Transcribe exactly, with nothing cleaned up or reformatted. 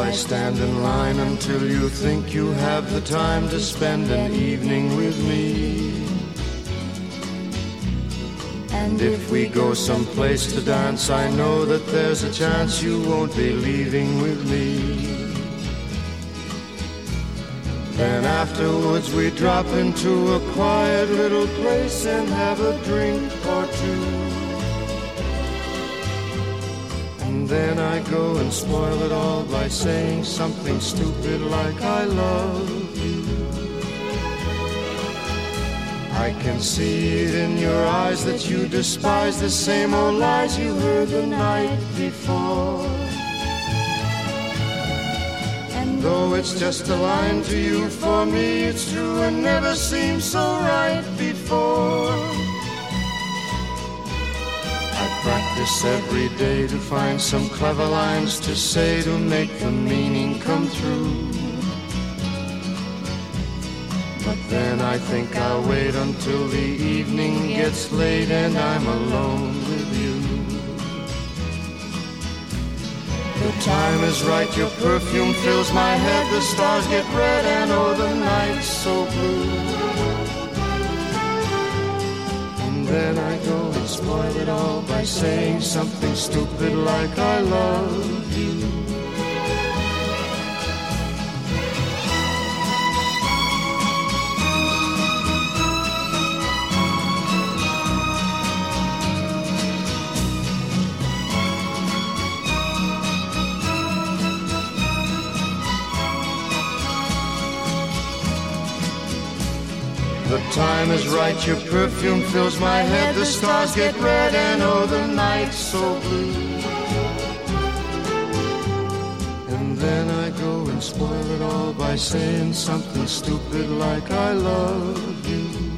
I stand in line until you think you have the time to spend an evening with me. And if we go someplace to dance, I know that there's a chance you won't be leaving with me. Then afterwards we drop into a quiet little place and have a drink or two. And then I go and spoil it all by saying something stupid like I love you. I can see it in your eyes that you despise the same old lies you heard the night before. Though it's just a line to you, for me it's true and never seemed so right before. I practice every day to find some clever lines to say to make the meaning come through. But then I think I'll wait until the evening gets late and I'm alone with you. The time is right, your perfume fills my head, the stars get red and oh the night's so blue. And then I go and spoil it all by saying something stupid like I love you. The time is right, your perfume fills my head, the stars get red and oh the night's so blue. And then I go and spoil it all by saying something stupid like I love you.